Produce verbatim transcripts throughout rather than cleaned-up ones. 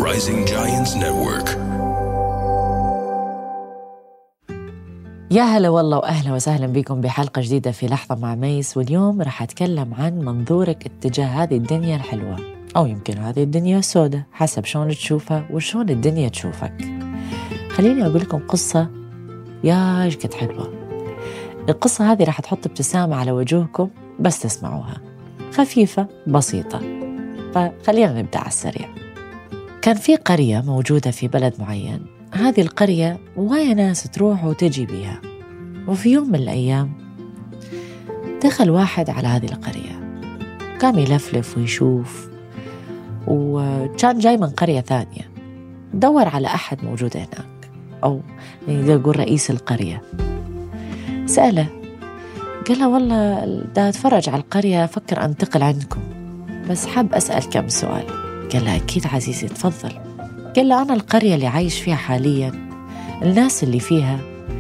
Rising Giants Network. يا هلا والله وأهلا وسهلا بكم بحلقة جديدة في لحظة مع ميس. واليوم رح أتكلم عن منظورك اتجاه هذه الدنيا الحلوة، أو يمكن هذه الدنيا سودة حسب شون تشوفها وشون الدنيا تشوفك. خليني أقول لكم قصة يا جد حلوة. القصة هذه رح تحط ابتسامة على وجوهكم بس تسمعوها، خفيفة بسيطة. فخلينا نبدأ على السريع. كان في قرية موجودة في بلد معين. هذه القرية وهي ناس تروح وتجي بيها. وفي يوم من الأيام دخل واحد على هذه القرية، كان يلفلف ويشوف، وكان جاي من قرية ثانية، دور على أحد موجود هناك، أو يعني يقول رئيس القرية. سأله، قال له والله دا أتفرج على القرية، أفكر أنتقل عندكم، بس حاب أسأل كم سؤال. قال له أكيد عزيزي، تفضل. قال له أنا القرية اللي عايش فيها حالياً الناس اللي فيها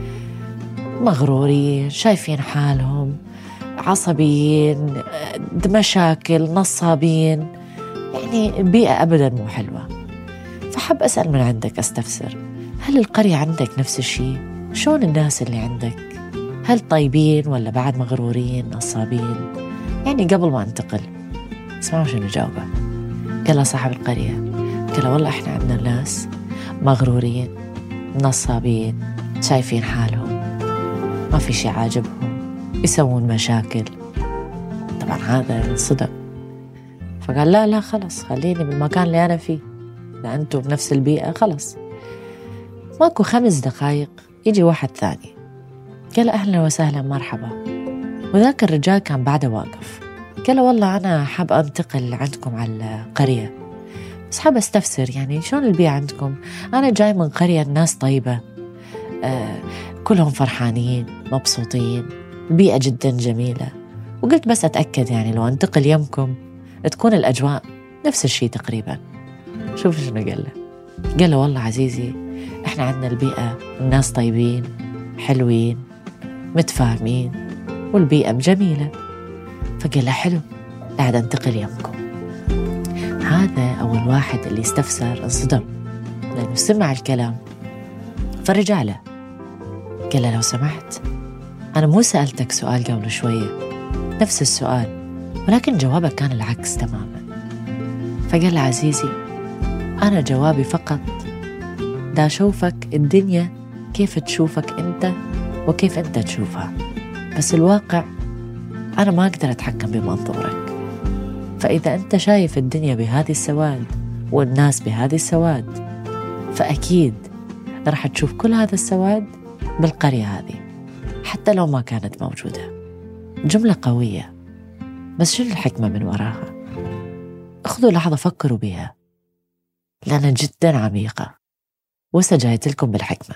مغرورين، شايفين حالهم، عصبيين، مشاكل، نصابين، يعني البيئة أبداً مو حلوة. فحب أسأل من عندك، أستفسر، هل القرية عندك نفس الشيء؟ شون الناس اللي عندك؟ هل طيبين ولا بعد مغرورين نصابين؟ يعني قبل ما أنتقل. اسمعوا شنو جاوبه. قال له صاحب القرية، قال له والله إحنا عندنا ناس مغرورين نصابين، شايفين حالهم، ما في شيء عاجبهم، يسوون مشاكل. طبعا هذا انصدم، فقال لا لا خلص، خليني بالمكان اللي أنا فيه، إذا أنتم بنفس البيئة خلص. ماكو خمس دقايق يجي واحد ثاني، قال أهلا وسهلا مرحبا. وذاك الرجال كان بعده واقف. قال له والله أنا حاب أنتقل عندكم على القرية، بس حاب أستفسر يعني شون البيئة عندكم؟ أنا جاي من قرية الناس طيبة، آه كلهم فرحانين مبسوطين، البيئة جدا جميلة، وقلت بس أتأكد يعني لو أنتقل يمكم تكون الأجواء نفس الشيء تقريبا. شوف شنو قال له. قال له والله عزيزي، إحنا عندنا البيئة الناس طيبين حلوين متفاهمين والبيئة جميلة. فقال له حلو، بعد أنتقل يمكم. هذا أول واحد اللي استفسر انصدم لأنه سمع الكلام، فرجع له قال له لو سمحت، أنا مو سألتك سؤال قبل شوية نفس السؤال، ولكن جوابك كان العكس تماما. فقال له عزيزي، أنا جوابي فقط دا أشوفك الدنيا كيف تشوفك أنت وكيف أنت تشوفها، بس الواقع أنا ما أقدر أتحكم بمنظورك. فإذا أنت شايف الدنيا بهذه السواد والناس بهذه السواد، فأكيد رح تشوف كل هذا السواد بالقرية هذه حتى لو ما كانت موجودة. جملة قوية، بس شو الحكمة من وراها؟ أخذوا لحظة فكروا بها، لأنها جدا عميقة، وسجايت لكم بالحكمة.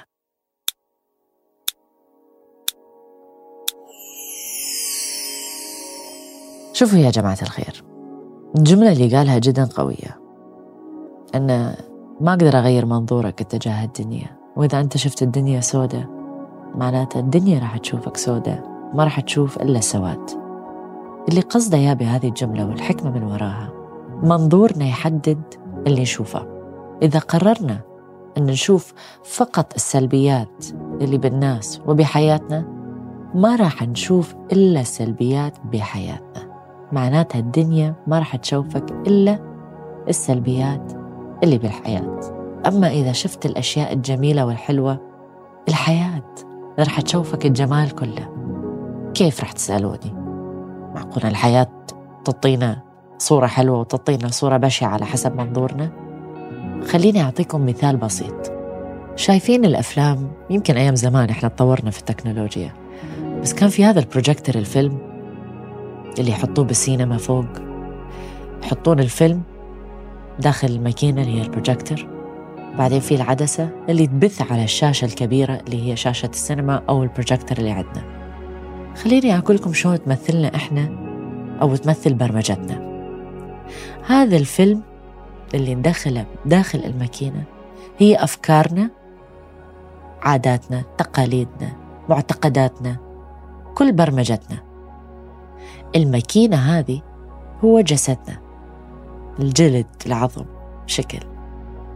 شوفوا يا جماعة الخير، الجملة اللي قالها جدا قوية، أن ما أقدر أغير منظورك اتجاه الدنيا، وإذا أنت شفت الدنيا سودة معناته الدنيا راح تشوفك سودة، ما راح تشوف إلا السواد. اللي قصده يا بهذه الجملة والحكمة من وراها، منظورنا يحدد اللي نشوفه. إذا قررنا أن نشوف فقط السلبيات اللي بالناس وبحياتنا، ما راح نشوف إلا السلبيات بحياتنا، معناتها الدنيا ما راح تشوفك إلا السلبيات اللي بالحياة. أما إذا شفت الأشياء الجميلة والحلوة، الحياة راح تشوفك الجمال كله. كيف راح تسألوني؟ معقولة الحياة تعطينا صورة حلوة وتعطينا صورة بشعة على حسب منظورنا؟ خليني أعطيكم مثال بسيط. شايفين الأفلام؟ يمكن أيام زمان إحنا تطورنا في التكنولوجيا، بس كان في هذا البروجيكتور الفيلم اللي يحطوه بالسينما فوق، يحطون الفيلم داخل الماكينة اللي هي البروجيكتور، بعدين في العدسة اللي تبث على الشاشة الكبيرة اللي هي شاشة السينما أو البروجيكتور اللي عندنا. خليني أقول لكم شو تمثلنا إحنا أو تمثل برمجتنا. هذا الفيلم اللي ندخله داخل الماكينة هي أفكارنا، عاداتنا، تقاليدنا، معتقداتنا، كل برمجتنا. الماكينة هذه هو جسدنا، الجلد، العظم، شكل.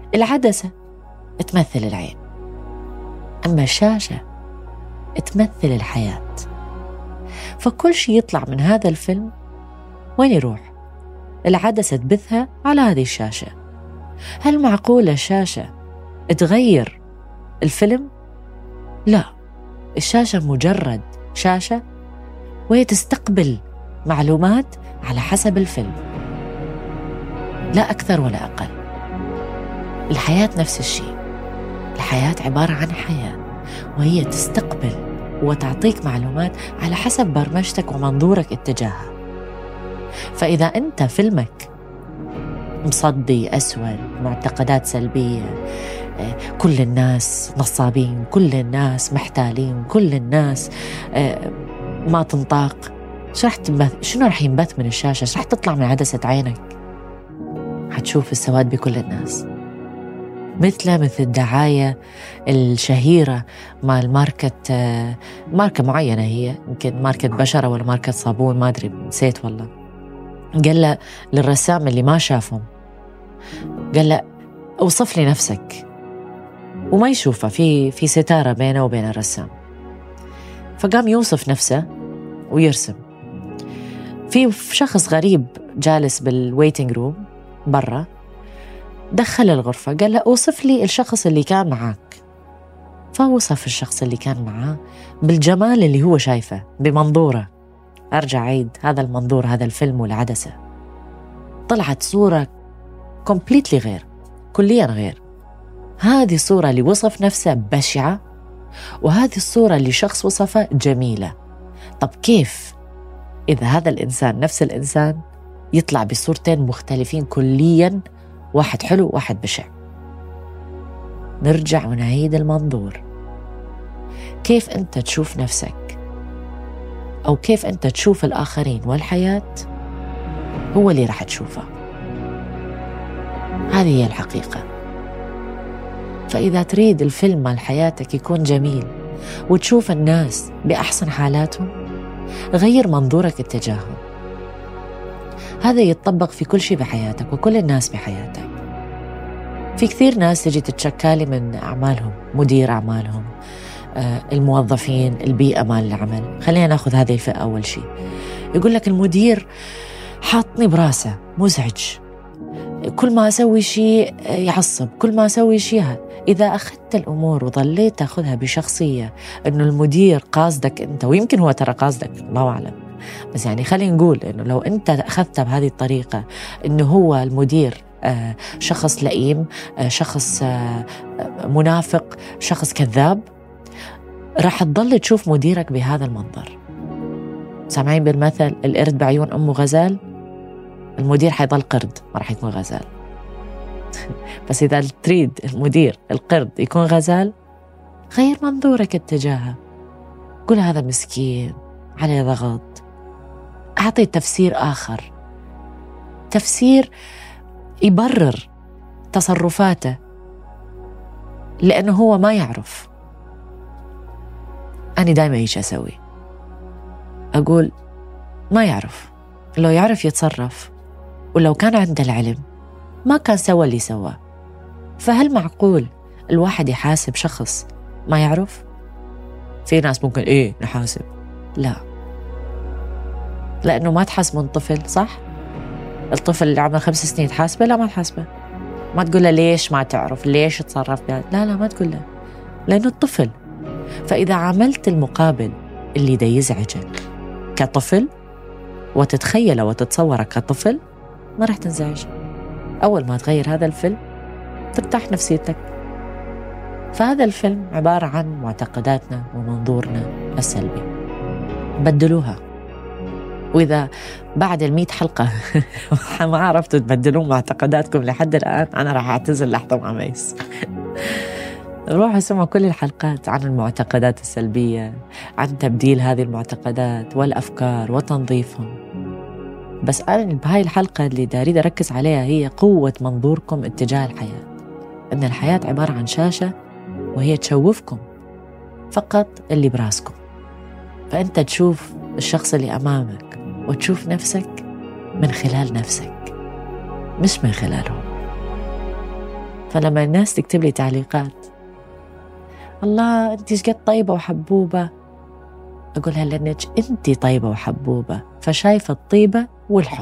العدسة تمثل العين، أما الشاشة تمثل الحياة. فكل شيء يطلع من هذا الفيلم وين يروح؟ العدسة تبثها على هذه الشاشة. هل معقولة الشاشة تغير الفيلم؟ لا، الشاشة مجرد شاشة وهي تستقبل معلومات على حسب الفيلم، لا أكثر ولا أقل. الحياة نفس الشيء، الحياة عبارة عن حياة وهي تستقبل وتعطيك معلومات على حسب برمجتك ومنظورك اتجاهها. فإذا أنت فيلمك مصدي أسود، معتقدات سلبية، كل الناس نصابين، كل الناس محتالين، كل الناس ما تنطاق، شو رح تنبث؟ شنو رح ينبث من الشاشة؟ شو رح تطلع من عدسة عينك؟ حتشوف السواد بكل الناس. مثل مثل الدعاية الشهيرة مع ماركة ماركة معينة، هي يمكن ماركة بشرة ولا ماركة صابون، ما أدري، نسيت والله. قال له للرسام اللي ما شافهم، قال له أوصف لي نفسك، وما يشوفه، في في ستارة بينه وبين الرسام. فقام يوصف نفسه ويرسم. في شخص غريب جالس بالويتنج روم برا، دخل الغرفة، قال له أوصف لي الشخص اللي كان معاك. فوصف الشخص اللي كان معاه بالجمال اللي هو شايفه بمنظوره. أرجع عيد هذا المنظور، هذا الفيلم والعدسة، طلعت صورة كومبليتلي غير، كليا غير. هذه الصورة اللي وصف نفسه بشعة، وهذه الصورة اللي شخص وصفها جميلة. طب كيف إذا هذا الإنسان نفس الإنسان يطلع بصورتين مختلفين كليا، واحد حلو واحد بشع؟ نرجع ونعيد المنظور. كيف أنت تشوف نفسك أو كيف أنت تشوف الآخرين والحياة هو اللي راح تشوفه. هذه هي الحقيقة. فإذا تريد الفيلم مال حياتك يكون جميل وتشوف الناس بأحسن حالاتهم، غير منظورك اتجاههم. هذا يتطبق في كل شيء بحياتك وكل الناس بحياتك. في كثير ناس تجي تتشكالي من أعمالهم، مدير أعمالهم، آه الموظفين، البيئة مال العمل. خلينا ناخذ هذه الفئة أول شيء. يقول لك المدير حاطني براسه، مزعج، كل ما أسوي شيء يعصب، كل ما أسوي شيء. إذا أخذت الأمور وظليت تأخذها بشخصية إنه المدير قاصدك أنت، ويمكن هو ترى قاصدك، الله أعلم، بس يعني خلينا نقول إنه لو أنت أخذتها بهذه الطريقة إنه هو المدير آه شخص لئيم، آه شخص آه منافق، شخص كذاب، راح تضل تشوف مديرك بهذا المنظر. سامعين بالمثل القرد بعيون أمه غزال؟ المدير حيضل قرد، ما راح يكون غزال. بس إذا تريد المدير القرد يكون غزال، غير منظورك اتجاهه. قول هذا مسكين، عليه ضغط، أعطي تفسير آخر، تفسير يبرر تصرفاته، لأنه هو ما يعرف. أنا دايما إيش أسوي؟ أقول ما يعرف. لو يعرف يتصرف، ولو كان عنده العلم ما كان سوى اللي سواه. فهل معقول الواحد يحاسب شخص ما يعرف؟ في ناس ممكن إيه نحاسب، لا، لأنه ما تحاسب من طفل، صح؟ الطفل اللي عمره خمس سنين تحاسبه؟ لا، ما تحاسبه. ما تقول له ليش ما تعرف، ليش تصرف بها، لا لا، ما تقول له، لأنه الطفل. فإذا عملت المقابل اللي دا يزعجك كطفل وتتخيله وتتصوره كطفل، ما راح تنزعج. أول ما تغير هذا الفيلم ترتاح نفسيتك. فهذا الفيلم عبارة عن معتقداتنا ومنظورنا السلبي، بدلوها. وإذا بعد المئة حلقة ما عرفتوا تبدلون معتقداتكم لحد الآن، أنا راح أعتزل لحظة مع ميس. روحوا اسمعوا كل الحلقات عن المعتقدات السلبية، عن تبديل هذه المعتقدات والأفكار وتنظيفهم. بس أنا بهاي الحلقة اللي داريد أركز عليها هي قوة منظوركم اتجاه الحياة. إن الحياة عبارة عن شاشة وهي تشوفكم فقط اللي براسكم. فأنت تشوف الشخص اللي أمامك وتشوف نفسك من خلال نفسك، مش من خلالهم. فلما الناس تكتب لي تعليقات الله أنت إيش قد طيبة وحبوبة، أقولها لأنك أنت طيبة وحبوبة فشايفة الطيبة والحب.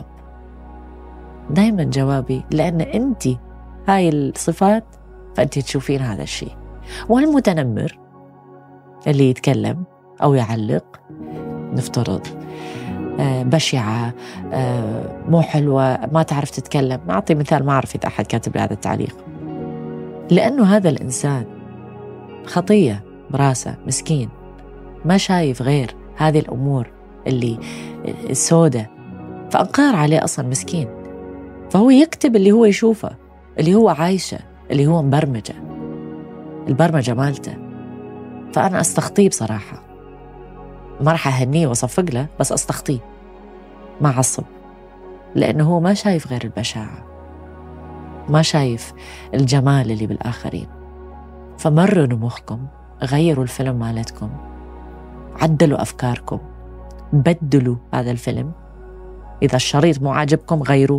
دايما جوابي لأن أنت هاي الصفات فأنت تشوفين هذا الشيء. والمتنمر اللي يتكلم أو يعلق نفترض آه بشعة آه مو حلوة ما تعرف تتكلم، أعطي مثال ما أعرف إذا أحد كاتب لي هذا التعليق، لأنه هذا الإنسان خطية براسه مسكين ما شايف غير هذه الأمور اللي السودة، فأنقار عليه أصلا مسكين، فهو يكتب اللي هو يشوفه اللي هو عايشه اللي هو مبرمجة البرمجة مالته. فأنا أستخطيه بصراحة، ما راح أهنيه وأصفق له بس أستخطيه ما عصب، لأنه هو ما شايف غير البشاعة، ما شايف الجمال اللي بالآخرين. فمرنوا مخكم، غيروا الفيلم مالتكم، عدلوا أفكاركم، بدلوا هذا الفيلم. إذا الشريط مو عاجبكم غيروه.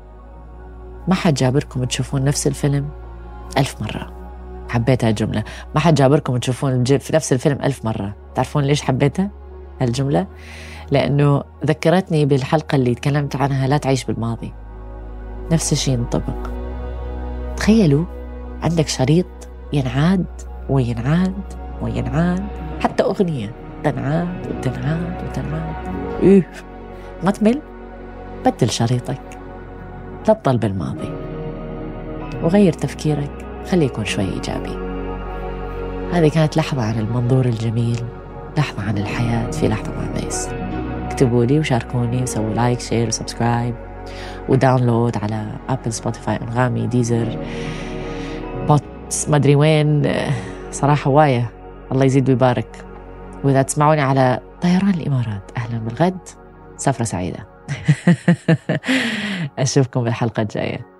ما حد جابركم تشوفون نفس الفيلم ألف مرة. حبيت هالجملة، ما حد جابركم تشوفون في نفس الفيلم ألف مرة. تعرفون ليش حبيتها هالجملة؟ لأنه ذكرتني بالحلقة اللي تكلمت عنها لا تعيش بالماضي. نفس الشيء ينطبق. تخيلوا عندك شريط ينعاد وينعاد وينعاد، حتى أغنية تنعاد وتنعاد وتنعاد، إيه ما تمل؟ بدل شريطك، لا تضل بالماضي وغير تفكيرك، خليه يكون شوي إيجابي. هذه كانت لحظة عن المنظور الجميل، لحظة عن الحياة في لحظة مع ميس. اكتبوا لي وشاركوني وسووا لايك شير وسبسكرايب وداونلود على أبل سبوتيفاي أنغامي ديزر بوتس ما أدري وين، صراحة واية الله يزيد ويبارك. وإذا تسمعوني على طيران الإمارات أهلا بالغد، سفرة سعيدة. أشوفكم بالحلقة الجاية.